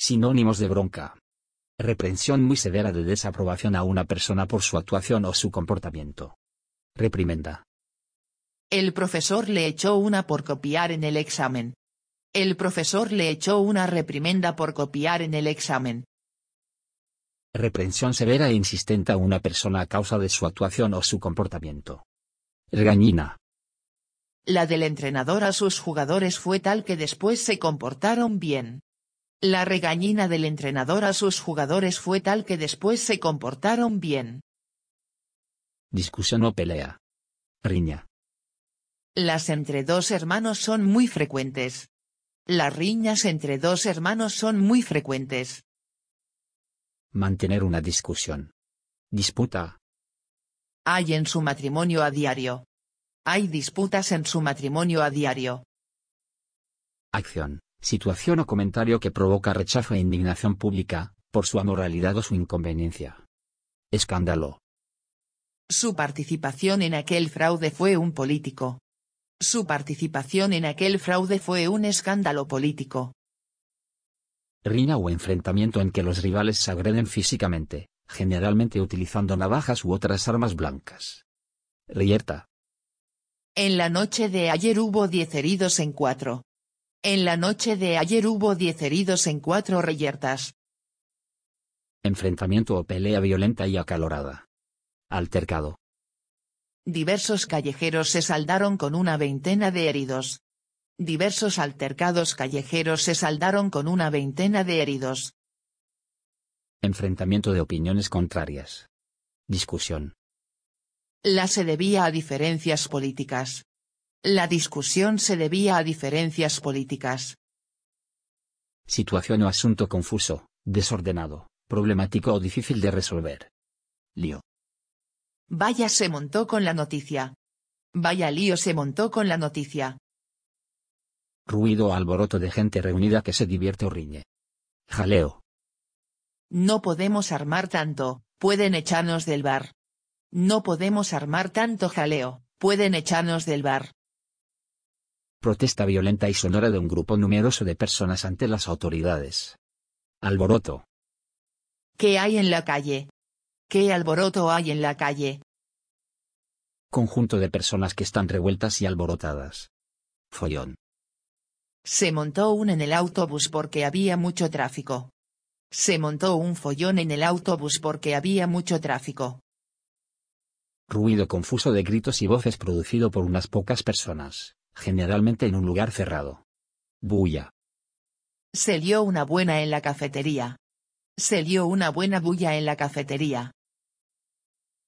Sinónimos de bronca. Reprensión muy severa de desaprobación a una persona por su actuación o su comportamiento. Reprimenda. El profesor le echó una por copiar en el examen. El profesor le echó una reprimenda por copiar en el examen. Reprensión severa e insistente a una persona a causa de su actuación o su comportamiento. Regañina. La del entrenador a sus jugadores fue tal que después se comportaron bien. La regañina del entrenador a sus jugadores fue tal que después se comportaron bien. Discusión o pelea. Riña. Las entre dos hermanos son muy frecuentes. Las riñas entre dos hermanos son muy frecuentes. Mantener una discusión. Disputa. Hay en su matrimonio a diario. Hay disputas en su matrimonio a diario. Acción, situación o comentario que provoca rechazo e indignación pública, por su amoralidad o su inconveniencia. Escándalo. Su participación en aquel fraude fue un político. Su participación en aquel fraude fue un escándalo político. Riña o enfrentamiento en que los rivales se agreden físicamente, generalmente utilizando navajas u otras armas blancas. Reyerta. En la noche de ayer hubo 10 heridos en 4. En la noche de ayer hubo 10 heridos en 4 reyertas. Enfrentamiento o pelea violenta y acalorada. Altercado. Diversos callejeros se saldaron con una veintena de heridos. Diversos altercados callejeros se saldaron con una veintena de heridos. Enfrentamiento de opiniones contrarias. Discusión. La se debía a diferencias políticas. La discusión se debía a diferencias políticas. Situación o asunto confuso, desordenado, problemático o difícil de resolver. Lío. Vaya se montó con la noticia. Vaya lío se montó con la noticia. Ruido o alboroto de gente reunida que se divierte o riñe. Jaleo. No podemos armar tanto, pueden echarnos del bar. No podemos armar tanto jaleo, pueden echarnos del bar. Protesta violenta y sonora de un grupo numeroso de personas ante las autoridades. Alboroto. ¿Qué hay en la calle? ¿Qué alboroto hay en la calle? Conjunto de personas que están revueltas y alborotadas. Follón. Se montó un en el autobús porque había mucho tráfico. Se montó un follón en el autobús porque había mucho tráfico. Ruido confuso de gritos y voces producido por unas pocas personas, generalmente en un lugar cerrado. Bulla. Se lió una buena en la cafetería. Se lió una buena bulla en la cafetería.